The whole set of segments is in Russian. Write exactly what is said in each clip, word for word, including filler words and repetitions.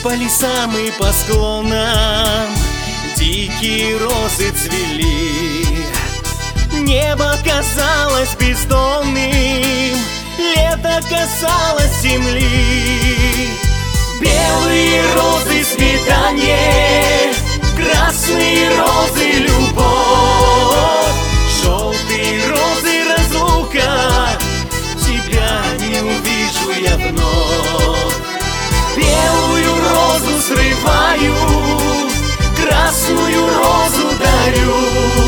по лесам и по склонам дикие розы цвели. Небо казалось бездонным, лето касалось земли. Белые розы свидание, красные розы любовь, желтые розы разлука, тебя не увижу я вновь. Белую розу срываю, красную розу дарю,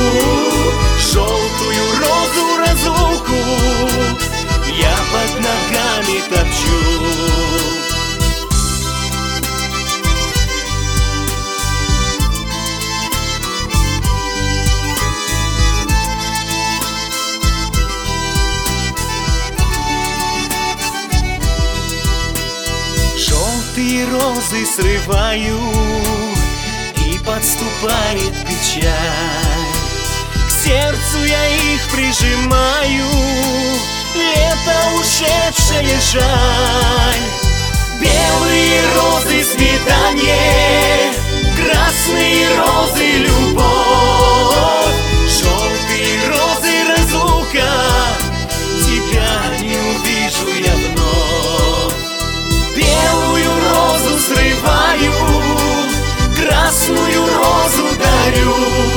желтую розу разлуку я под ногами топчу. Желтые розы срываю, и подступает печаль. К сердцу я их прижимаю, лето ушедшее жаль. Белые розы свидание, красные розы любовь, желтые розы разлука, тебя не увижу я вновь. Белую розу срываю, красную розу дарю,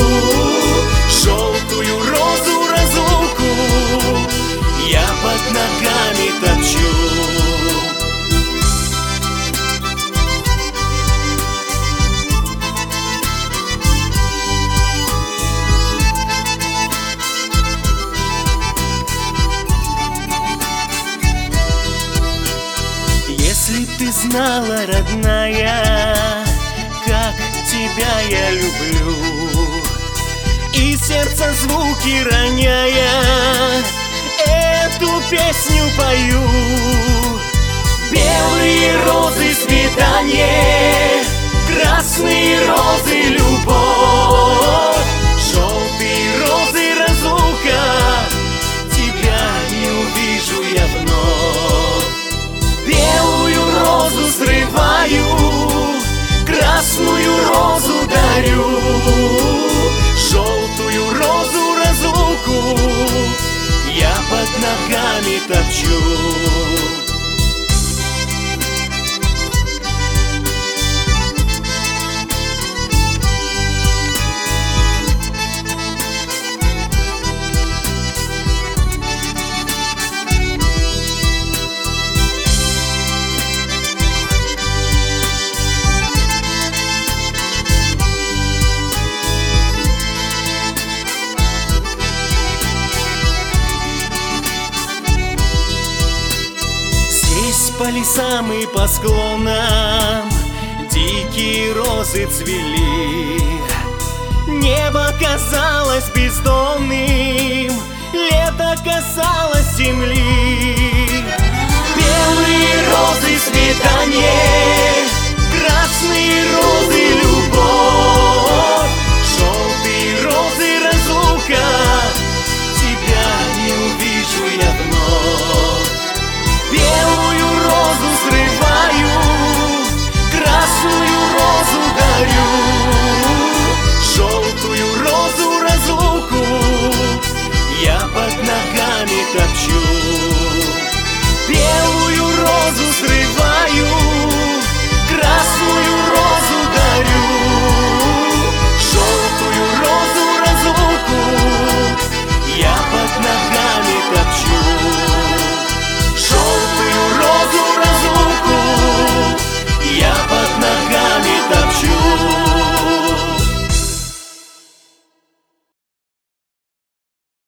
желтую розу разлуку я под ногами топчу. Если б ты знала, родная, как тебя я люблю, и сердце звуки роняя, эту песню пою. Белые розы свидание, красные розы любовь, желтые розы разлука, тебя не увижу я вновь. Белую розу срываю, красную розу дарю, желтую розу разлуку я под ногами топчу. По лесам и по склонам дикие розы цвели. Небо казалось бездонным, лето касалось земли. Белые розы свидание,